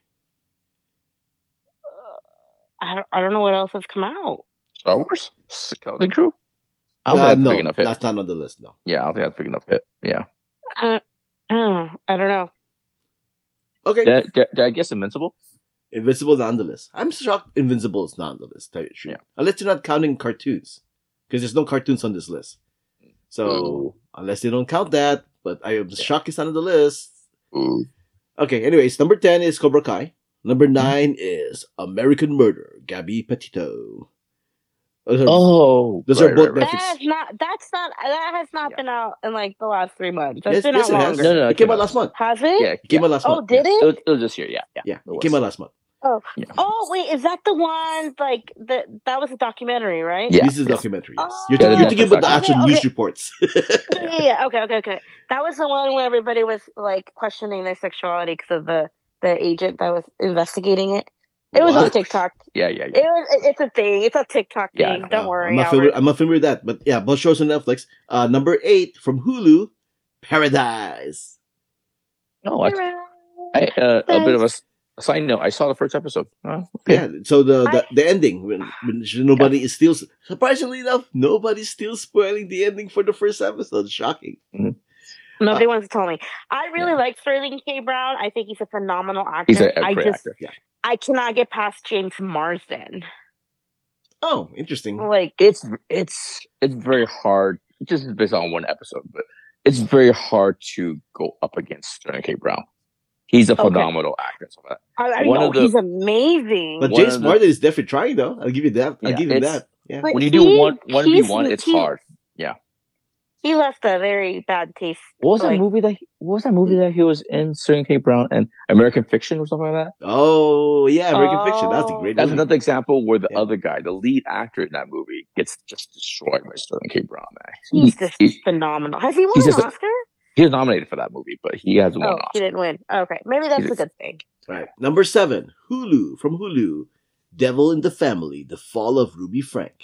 A: I don't, I don't know what else has come out.
B: Star Wars. Skeleton Crew. I don't
C: Uh,
B: think that's a
C: no,
B: big enough hit.
C: that's not on the list. No.
B: Yeah, I don't think that's a big enough hit. Yeah.
A: Uh, uh, I don't know.
C: Okay.
B: Did, did, did I guess Invincible?
C: Invincible's not on the list. I'm shocked Invincible is not on the list. Tell you the truth.
B: Yeah.
C: Unless you're not counting cartoons, because there's no cartoons on this list. So
B: Ooh.
C: unless they don't count that, but I am shocked it's not on the list.
B: Ooh.
C: Okay. Anyways, number ten is Cobra Kai. Number
B: Mm-hmm.
C: nine is American Murder. Gabby Petito. Those are,
B: Oh,
C: those
B: right,
C: are both
B: right, right.
C: Netflix.
A: That's not. That's not. That has not
B: Yeah.
A: been out in like the last three months. That's
C: Yes,
A: been
C: yes,
A: out
C: it has.
A: longer.
B: No, no, no,
C: It came out last month.
A: Has it?
B: Yeah,
C: It came
B: yeah.
C: out last
A: Oh,
C: month.
A: did
B: It
A: it?
B: was, it was this year. Yeah, yeah.
C: Yeah,
B: it
C: it
B: was.
C: came out last month.
A: Oh.
B: Yeah.
A: Oh wait, is that the one like that? That was a documentary, right?
B: Yeah.
C: This is a
B: yeah.
C: documentary. Yes,
A: Oh.
C: you're,
B: Yeah,
C: you're
B: the
C: thinking about the
B: Netflix
C: actual
A: documentary.
C: news
A: Okay,
C: reports.
A: Yeah, yeah, yeah. Okay, okay, okay. That was the one where everybody was like questioning their sexuality because of the the agent that was investigating it. It was on
C: What?
A: TikTok.
B: Yeah, yeah,
A: It
B: yeah.
A: was. it- It's a thing. It's a TikTok
B: Yeah, I
A: thing.
B: know.
A: Don't
C: Uh,
A: worry.
C: I'm not
A: Albert.
C: familiar. I'm not familiar with that, but yeah, both shows on Netflix. Uh, number eight from Hulu, Paradise.
B: No, I, I, uh, a bit of a, s- a side note. I saw the first episode. Uh, okay.
C: Yeah, so the the,
A: I-
C: the ending when, when nobody is still surprisingly enough, nobody's still spoiling the ending for the first episode. Shocking.
A: Nobody
C: Uh,
A: wants to tell me. I really
B: Yeah.
A: like Sterling K. Brown. I think he's a phenomenal actor.
B: He's a, a
A: I
B: great
A: just,
B: actor.
A: I cannot get past James Marsden.
C: Oh, interesting.
A: Like,
B: It's it's it's very hard. Just based on one episode, but it's very hard to go up against Sterling K. Brown. He's a
A: Okay.
B: phenomenal actor. So that,
A: I, I
B: One
A: know
B: of the-
A: he's amazing.
C: But
B: One
C: James
B: of the-
C: Martin is definitely trying, though. I'll give you that. I'll
B: Yeah,
C: give you
B: it's-
C: that. Yeah.
A: But
B: when you do
A: he-
B: one one v
A: he's-
B: one, it's
A: he-
B: hard.
A: he left a very bad taste.
B: What was
A: like-
B: that movie that? He, what was that movie that he was in? Sterling K. Brown and American Fiction or something like that.
C: Oh, yeah, American Fiction. That's a
A: Oh.
C: great
B: That's
C: movie.
B: another example where the
C: Yeah.
B: other guy, the lead actor in that movie, gets just destroyed by Sterling K. Brown. Man.
A: He's
B: He-
A: just
B: he-
A: phenomenal. Has he won
B: he's
A: an
B: just a-
A: Oscar?
B: he was nominated for that movie, but he hasn't won
A: Oh,
B: an
A: he
B: Oscar.
A: didn't win. Okay, maybe that's
B: He's-
A: a good thing.
C: Right. Number seven, Hulu from Hulu, Devil in the Family: The Fall of Ruby Frank.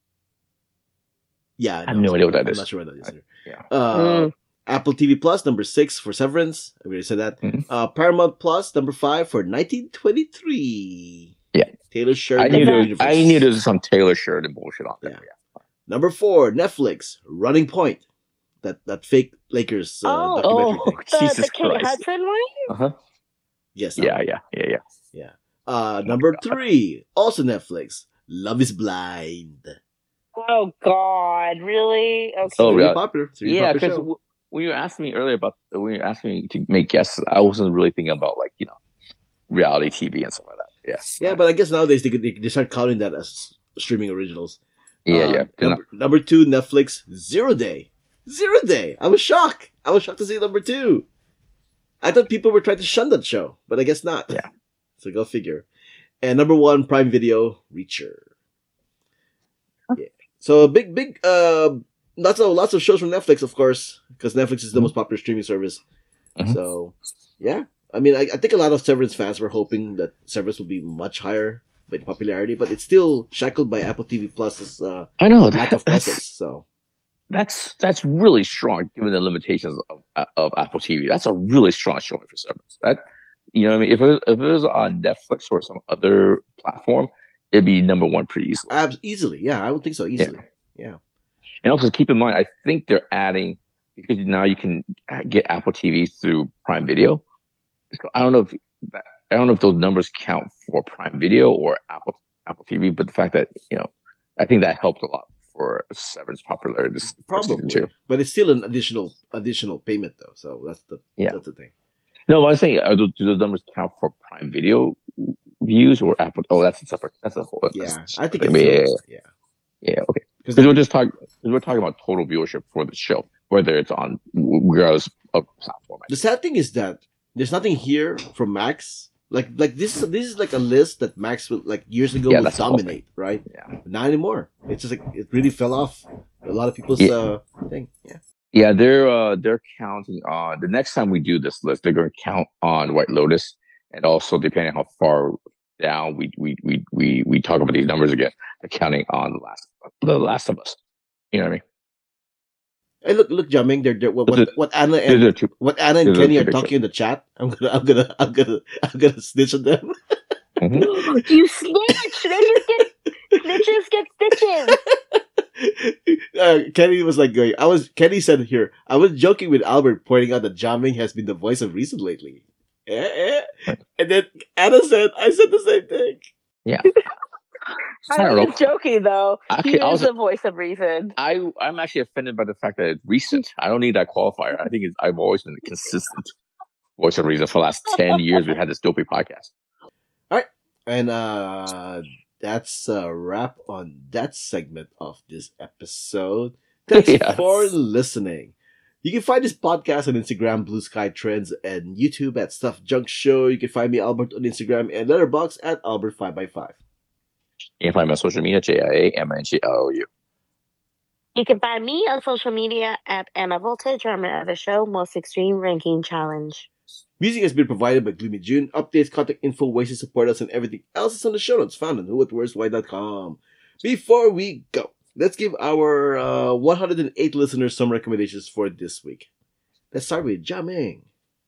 C: Yeah,
B: I have no idea what that
C: I'm
B: is.
C: not sure what that is. either.
B: Yeah.
C: Uh,
A: Mm.
C: Apple T V Plus number six for Severance. I already said that.
B: Mhm.
C: Uh, Paramount Plus number five for nineteen twenty-three.
B: Yeah.
C: Taylor
B: I
C: Sheridan.
B: knew there was,
C: Universe.
B: I knew there was some Taylor Sheridan bullshit on there.
C: Yeah.
B: Yeah.
C: Number four, Netflix, Running Point. That that fake Lakers uh,
A: Oh.
C: documentary
B: Oh,
C: thing.
A: The,
B: Jesus
A: the Kate
B: Christ.
A: Hudson one?
B: Uh-huh.
C: Yes. that
B: Yeah,
C: one.
B: yeah, yeah, yeah.
C: Uh, number three, also Netflix, Love is Blind.
A: Oh God, really? Okay.
B: Oh,
C: It's
B: really?
C: really popular. It's a really
B: Yeah,
C: popular
B: because
C: show.
B: w- when you were asking me earlier about when you were asking me to make guests, I wasn't really thinking about like you know reality T V and stuff like that. Yeah,
C: Yeah, but I guess nowadays they could they, they start counting that as streaming originals.
B: yeah,
C: Uh,
B: yeah. They're not-
C: Number, number two, Netflix, Zero Day. Zero Day. I was shocked. I was shocked to see number two. I thought people were trying to shun that show, but I guess not.
B: Yeah.
C: So go figure. And number one, Prime Video, Reacher. Yeah. So big, big, uh, lots of lots of shows from Netflix, of course, because Netflix is the
B: Mhm.
C: most popular streaming service.
B: Mhm.
C: So, yeah. I mean, I, I think a lot of Severance fans were hoping that Severance would be much higher in popularity, but it's still shackled by Apple T V Plus's uh,
B: I know
C: lack
B: that,
C: of
B: that's
C: presence. So,
B: that's that's really strong given the limitations of of Apple T V. That's a really strong showing for Severance. That you know, what I mean, if it was, if it was on Netflix or some other platform, it'd be number one pretty easily.
C: abs- easily, yeah, I would think so. Easily, yeah.
B: And also keep in mind, I think they're adding because now you can get Apple T V through Prime Video. So I don't know if I don't know if those numbers count for Prime Video or Apple Apple T V, but the fact that you know, I think that helped a lot for Severance popularity this
C: Probably,
B: too.
C: But it's still an additional additional payment though. So that's the
B: yeah.
C: that's the thing.
B: No, I was saying, are those, do those numbers count for Prime Video views or Apple? Oh, that's a separate. That's a whole.
C: Yeah, I think
B: it's
C: yeah, yeah,
B: yeah, yeah. Okay, because we're just talking. We're talking about total viewership for the show, whether it's on regardless of platform.
C: The sad thing is that there's nothing here from Max. Like, like this, this is like a list that Max would like years ago
B: yeah,
C: would dominate, right?
B: Yeah,
C: but not anymore. It's just like it really fell off a lot of people's
B: yeah.
C: uh thing. Yeah.
B: Yeah, they're uh, they're counting on the next time we do this list. They're going to count on White Lotus, and also depending on how far down we we we we, we talk about these numbers again, they're counting on the last the Last of Us. You know what I mean?
C: Hey, look, look, Jiaming, they're, they're what, what, what Anna and
B: two,
C: what Anna and Kenny are talking in the chat. I'm gonna, I'm gonna, I'm gonna, I'm gonna snitch on them.
B: Mm-hmm.
A: You snitch! Snitches get snitches get stitches.
C: Uh, Kenny was like going. I was. Kenny said here. I was joking with Albert, pointing out that Jiaming has been the voice of reason lately. Eh, eh. And then Anna said, "I said the same thing."
B: Yeah.
A: I was just joking though.
B: Actually,
A: he is
B: was,
A: the voice of reason.
B: I I'm actually offended by the fact that it's recent. I don't need that qualifier. I think it's, I've always been a consistent voice of reason for the last ten years. We've had this dopey podcast.
C: All right, and uh, that's a wrap on that segment of this episode. Thanks yes. for listening. You can find this podcast on Instagram, Blue Sky Trends, and YouTube at Stuff Junk Show. You can find me, Albert, on Instagram and Letterboxd at Albert five by five.
B: You can find me on social media, J I A M N G L O U.
A: You can find me on social media at Emma Voltage, or I'm at the show, Most Extreme Ranking Challenge.
C: Music has been provided by Gloomy June. Updates, contact info, ways to support us, and everything else is on the show notes found on who what where's why dot com. Before we go, let's give our uh, one hundred eight listeners some recommendations for this week. Let's start with Jiaming.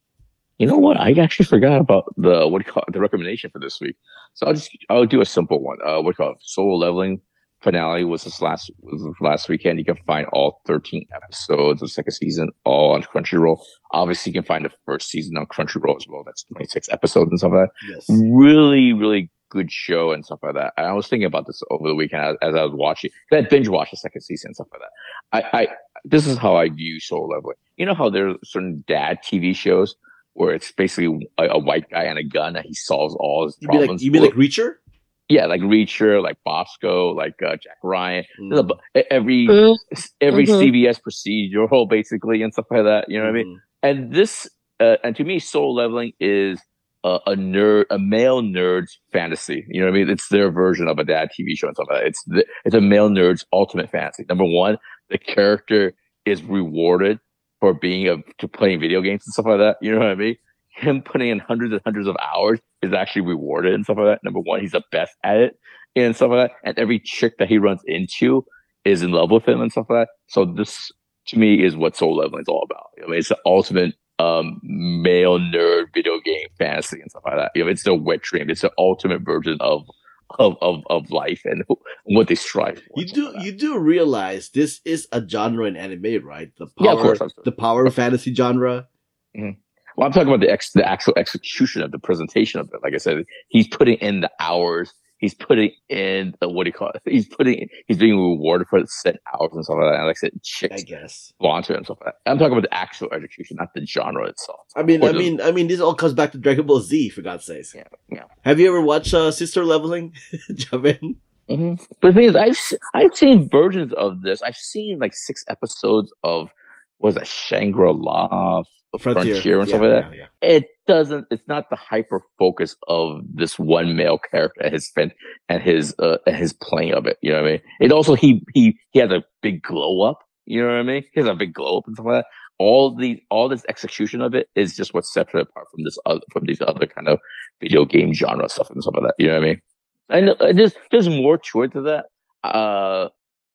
B: You know what? I actually forgot about the what do you call it, the recommendation for this week. So I'll just I'll do a simple one. Uh, what do you call it? Solo Leveling finale was this last was this last weekend. You can find all thirteen episodes of the second season all on Crunchyroll. Obviously, you can find the first season on Crunchyroll as well. That's twenty-six episodes and stuff like that.
C: Yes.
B: Really, really good show and stuff like that. And I was thinking about this over the weekend as, as I was watching. I binge watched the second season and stuff like that. I, I this is how I view Solo Leveling. You know how there are certain dad T V shows where it's basically a, a white guy and a gun and he solves all his
C: you
B: problems.
C: Mean like, you mean like Reacher?
B: Yeah, like Reacher, like Bosco, like uh, Jack Ryan.
C: Mm.
B: Every
A: mm-hmm.
B: every
A: mm-hmm.
B: C B S procedural, basically, and stuff like that. You know what mm-hmm. I mean? And this, uh, and to me, Solo Leveling is a, a nerd, a male nerd's fantasy. You know what I mean? It's their version of a dad T V show and stuff like that. It's the, it's a male nerd's ultimate fantasy. Number one, the character is rewarded for being a to playing video games and stuff like that. You know what I mean? Him putting in hundreds and hundreds of hours is actually rewarded and stuff like that. Number one, he's the best at it and stuff like that. And every chick that he runs into is in love with him and stuff like that. So this, to me, is what Solo Leveling is all about. I mean, it's the ultimate um, male nerd video game fantasy and stuff like that. You know, it's the wet dream. It's the ultimate version of of of, of life and what they strive for.
C: You do like you do realize this is a genre in anime, right? The power,
B: yeah, of course,
C: the power of fantasy genre.
B: Mm-hmm. Well, I'm talking about the ex, the actual execution of the presentation of it. Like I said, he's putting in the hours. He's putting in the, what do you call it? He's putting, he's being rewarded for the set hours and stuff like that. And like I said, chicks,
C: I guess,
B: want to and stuff like that. I'm talking about the actual execution, not the genre itself.
C: I mean,
B: or
C: I
B: the,
C: mean, I mean, this all comes back to Dragon Ball Z, for God's sakes.
B: Yeah, yeah.
C: Have you ever watched uh, Sister Leveling, Jamin?
B: Mm-hmm. But the thing is, I've I've seen versions of this. I've seen like six episodes of what was that Shangri-La Frontier, Frontier and
C: yeah,
B: stuff like that.
C: Yeah, yeah.
B: It doesn't. It's not the hyper focus of this one male character and his friend and his uh, and his playing of it. You know what I mean? It also he he he has a big glow up. You know what I mean? He has a big glow up and stuff like that. All the all this execution of it is just what sets it apart from this other from these other kind of video game genre stuff and stuff like that. You know what I mean? And uh, there's there's more to it to that. Uh,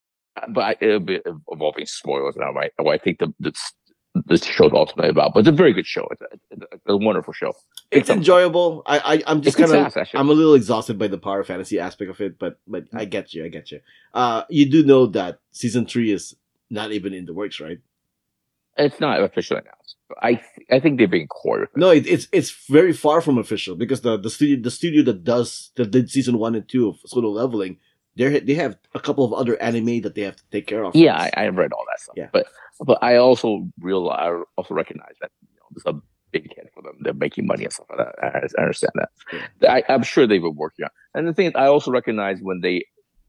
B: but I, it'll be involving spoilers now, right? What I think the the this show's ultimately about, but it's a very good show. It's a, it's a wonderful show.
C: It's, it's enjoyable. I, I I'm just kind of I'm a little exhausted by the power fantasy aspect of it, but but I get you. I get you. Uh, you do know that season three is not even in the works, right?
B: It's not officially announced. I th- I think they've been court.
C: No, it, it's it's very far from official because the the studio the studio that does that did season one and two of Solo Leveling, they they have a couple of other anime that they have to take care of.
B: Yeah, I, I read all that stuff.
C: Yeah.
B: but but I also realize I also recognize that you know there's a big hit for them. They're making money and stuff like that. I, I understand that.
C: Yeah.
B: I, I'm sure they've been working on. And the thing is, I also recognize when they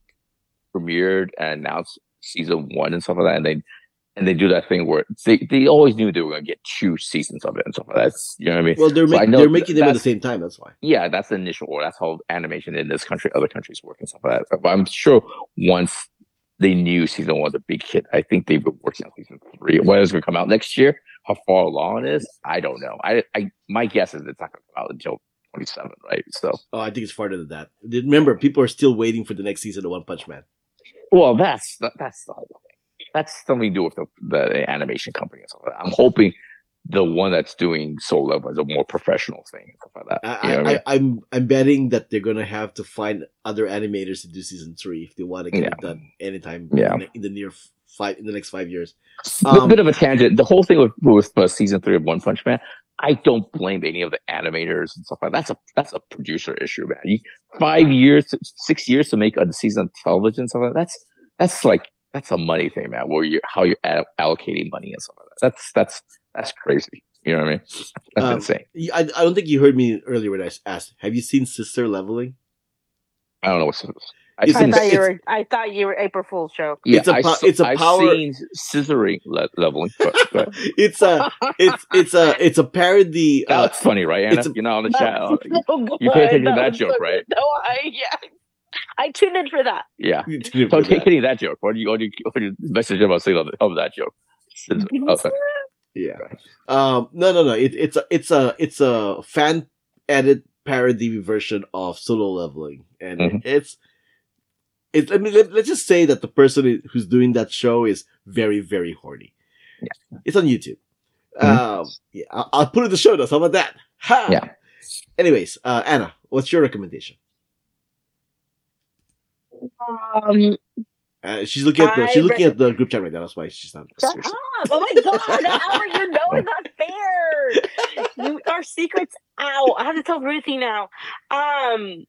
B: premiered and announced season one and stuff like that, and they and they do that thing where they, they always knew they were going to get two seasons of it and stuff like that. That's, you know what I mean?
C: Well, they're
B: So I
C: making
B: know
C: they're making them at the
B: that's-
C: same time. That's why.
B: Yeah, that's the initial order. That's how animation in this country, other countries work and stuff like that. But I'm sure once they knew season one was a big hit, I think they've been working on season three. When is it going to come out next year? How far along it is, I don't know. I, I my guess is it's not going to come out until twenty-seven, right? So,
C: Oh, I think it's farther than that. Remember, people are still waiting for the next season of One Punch Man.
B: well, that's that, that's the whole thing. That's something to do with the, the animation company and stuff like that. I'm hoping the one that's doing Soul Level is a more professional thing and stuff like that.
C: I,
B: You know what I
C: I,
B: mean?
C: I, I'm I'm betting that they're gonna have to find other animators to do season three if they want to get
B: Yeah.
C: it done anytime
B: Yeah.
C: in, the, in the near f- five in the next five years.
B: A
C: Um,
B: bit of a tangent. The whole thing with, with uh, season three of One Punch Man, I don't blame any of the animators and stuff like that. That's a that's a producer issue, man. You, five years, six years to make a season of television and stuff like that. That's that's like that's a money thing, man. Where you how you're a- allocating money and stuff like that. That's that's that's crazy. You know what I mean? That's
C: Um,
B: insane.
C: I, I don't think you heard me earlier when I asked. Have you seen Sister Leveling?
B: I don't know what's. I
C: It's
A: I
B: seen,
C: a-
A: thought you
C: it's-
A: were. I thought you were April Fool's joke.
B: yeah,
C: it's a
B: I
C: po-
B: saw-
C: it's a
B: I've
C: power-
B: seen scissoring le- leveling. But, but
C: It's a it's it's a it's a parody. Uh,
B: that's funny, right, Anna?
C: it's a-
B: You're not on the chat.
A: That's
B: You,
A: so good.
B: you pay attention to
A: That
B: that
A: was
B: joke,
A: so
B: right?
A: good. No, I yeah. I tuned in for that.
B: Yeah.
C: for
B: So
C: that.
B: taking that joke. What do you what do you, what do you message about saying of, of that joke? Okay.
C: Yeah. Um. No. No. No. It, it's a it's a it's a fan edit parody version of Solo Leveling, and
B: Mhm.
C: it's it's. I mean, let, let's just say that the person who's doing that show is very very horny.
B: Yeah.
C: It's on YouTube.
B: Mhm.
C: Um. Yeah. I'll, I'll put it in the show notes. How about that? Ha!
B: Yeah.
C: Anyways, uh, Anna, what's your recommendation?
A: Um,
C: Uh, she's looking at the
A: I
C: she's looking
A: rec-
C: at the group chat right now. That's why she's not.
A: shut up! Oh my god, Albert, you know it's not fair. You, our secrets out. I have to tell Ruthie now. Um,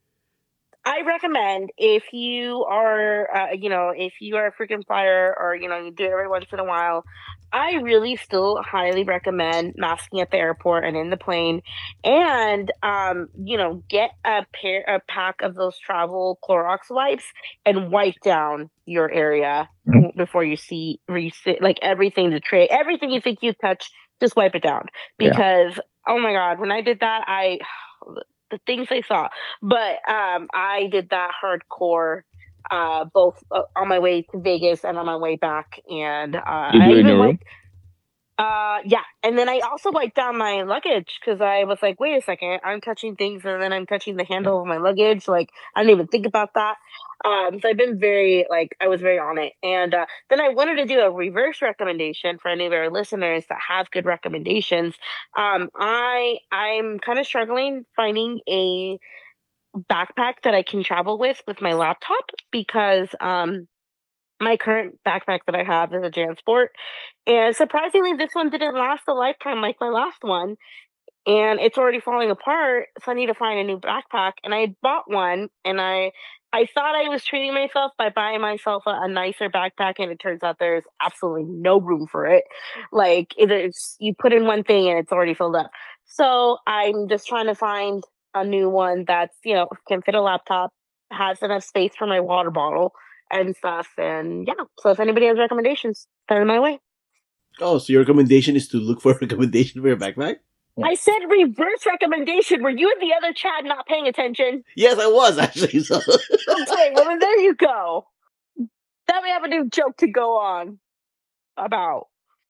A: I recommend if you are, uh, you know, if you are a freaking flyer or you know you do it every once in a while. I really still highly recommend masking at the airport and in the plane, and um, you know, get a pair, a pack of those travel Clorox wipes and wipe down your area
B: Mhm.
A: before you see, resit, like everything, the tray, everything you think you touch, just wipe it down
B: Yeah.
A: because oh my god, when I did that, I the things I saw, but um, I did that hardcore. Uh, both uh, on my way to Vegas and on my way back, and uh,
B: You
A: I
B: do it in
A: even
B: your room?
A: wiped. Uh, yeah, and then I also wiped down my luggage because I was like, wait a second, I'm touching things, and then I'm touching the handle of my luggage. Like I didn't even think about that. Um, so I've been very like I was very on it, and uh, then I wanted to do a reverse recommendation for any of our listeners that have good recommendations. Um, I I'm kind of struggling finding a backpack that I can travel with with my laptop because um my current backpack that I have is a JanSport, and surprisingly, this one didn't last a lifetime like my last one, and it's already falling apart. So I need to find a new backpack, and I had bought one, and I I thought I was treating myself by buying myself a, a nicer backpack, and it turns out there's absolutely no room for it. Like it's you put in one thing and it's already filled up. So I'm just trying to find a new one that's you know can fit a laptop, has enough space for my water bottle and stuff. And yeah, so if anybody has recommendations, send them my way.
C: Oh, so your recommendation is to look for a recommendation for your backpack?
A: I said reverse recommendation. Were you in the other chat not paying attention?
C: Yes, I was actually. So.
A: Okay, well then there you go. Now we have a new joke to go on about.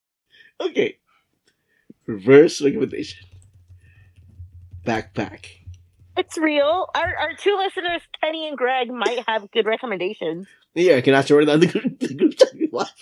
C: Okay. Reverse recommendation. Backpack.
A: It's real. Our our two listeners, Kenny and Greg, might have good recommendations.
C: Yeah, I can ask you right now in the group, the group chat. What?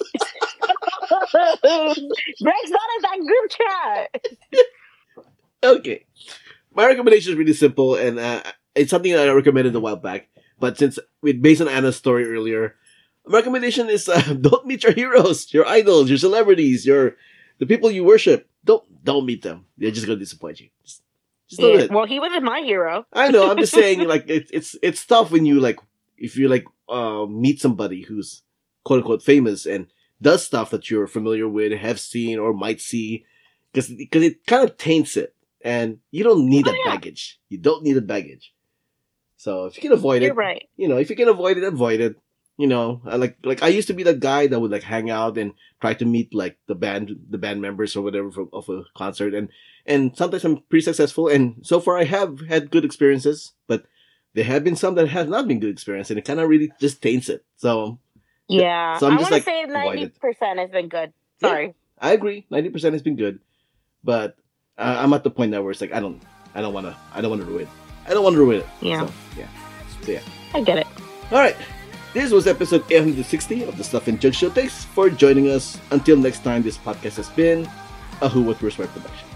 A: Greg's not in that group chat.
C: Okay. My recommendation is really simple, and uh, it's something that I recommended a while back. But since, with based on Anna's story earlier, My recommendation is uh, don't meet your heroes, your idols, your celebrities, your the people you worship. Don't don't meet them. They're just gonna disappoint you. Just, just don't
A: Yeah.
C: do it.
A: Well, he wasn't my hero.
C: I know. I'm just saying, like it, it's it's tough when you like if you like uh, meet somebody who's quote unquote famous and does stuff that you're familiar with, have seen, or might see, because because it kind of taints it, and you don't need
A: Oh,
C: that
A: yeah.
C: baggage. You don't need a baggage. So if you can avoid
A: You're
C: it,
A: right.
C: you know, if you can avoid it, avoid it. You know, I like like I used to be that guy that would like hang out and try to meet like the band the band members or whatever from of a concert, and and sometimes I'm pretty successful, and so far I have had good experiences, but there have been some that have not been good experience, and it kind of really just taints it. So
A: Yeah.
C: So I'm
A: I
C: just,
A: want to
C: like,
A: say
C: avoid
A: ninety
C: it.
A: percent has been good.
C: Yeah.
A: Sorry.
C: I agree, ninety percent has been good, but uh, I'm at the point now where it's like I don't I don't want to I don't want to ruin it. I don't want to ruin it.
A: Yeah.
C: So, yeah. So yeah.
A: I get it.
C: All right. This was episode eight hundred sixty of the Stuff and Junk Show. Thanks for joining us. Until next time, this podcast has been a Who What Where's Why production.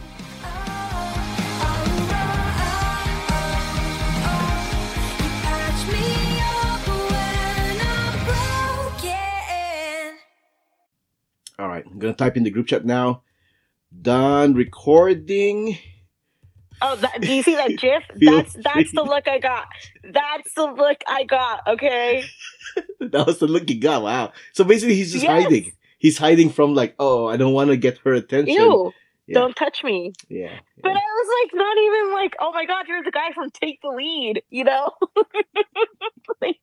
C: All right, I'm gonna type in the group chat now. Done recording.
A: Oh, that, do you see that GIF?
C: Feel
A: That's that's the
C: free.
A: look I got. That's the look I got. Okay.
C: That was the look you got. Wow. So basically, he's just
A: Yes.
C: hiding. He's hiding from like, oh, I don't want to get her attention.
A: Ew.
C: Yeah.
A: Don't touch me.
C: Yeah.
A: But
C: yeah.
A: I was like, not even like, oh my god, you're the guy from Take the Lead, you know? Like,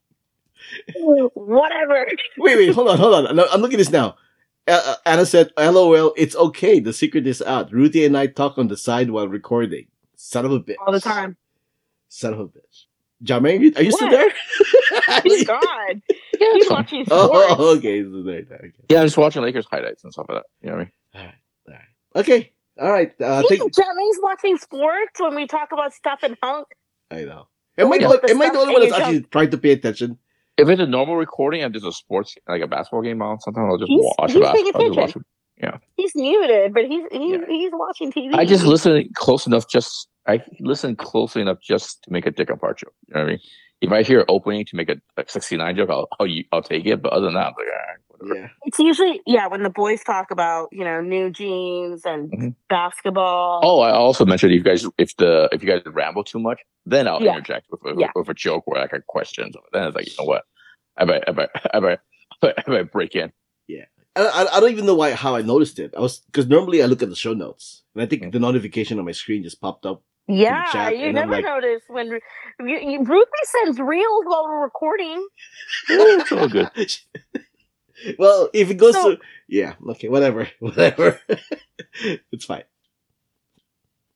A: whatever.
C: Wait, wait, hold on, hold on. I'm- I'm looking at this now. Uh, Anna said, "LOL, it's okay. The secret is out. Ruthie and I talk on the side while recording. Son of a bitch.
A: All the time.
C: Son of a bitch. Jamang, are you still
A: What?
C: there?
A: He's gone.
B: Yeah,
A: He's
B: it's fine.
A: watching sports.
C: Oh, okay. He's there, there, okay.
B: Yeah, I'm just watching Lakers highlights and stuff like that. You know what I mean?
C: All right, all right. Okay, all right. Uh,
A: He's
C: thank,
A: Jeremy's watching sports when we talk about stuff and hunk.
C: I know. Am I,
A: Yeah.
C: the, one- am I the
A: The
C: only one
A: stuff
C: that's
A: in your
C: actually trying to pay attention?
B: If it's a normal recording and there's a sports, like a basketball game on, sometimes I'll just
A: He's-
B: watch
A: he's
B: the
A: paying
B: basketball. I'll just watch
A: attention.
B: it.
A: He's muted, but he's he's,
C: Yeah.
A: he's watching T V.
B: I just listen close enough, just I listen closely enough just to make a dick apart joke. You know what I mean? If I hear opening to make a, a sixty-nine joke, I'll, I'll I'll take it. But other than that, I'm like, all right, whatever.
C: Yeah.
A: It's usually yeah when the boys talk about you know new jeans and
B: Mhm.
A: basketball.
B: Oh, I also mentioned if you guys if the if you guys ramble too much, then I'll
A: Yeah.
B: interject with, with,
A: Yeah.
B: with a joke or like a question. So then it's like, you know what? I bet I bet I bet I bet break in.
C: I, I, I don't even know why how I noticed it. I was because normally I look at the show notes, and I think
B: Mm.
C: the notification on my screen just popped up.
A: yeah,
C: chat,
A: you
C: and I'm
A: never
C: like-
A: notice when you, you, Ruthie sends reels while we're recording.
B: It's all good.
C: Well, if it goes
A: So-
C: to yeah, okay, whatever, whatever. It's fine.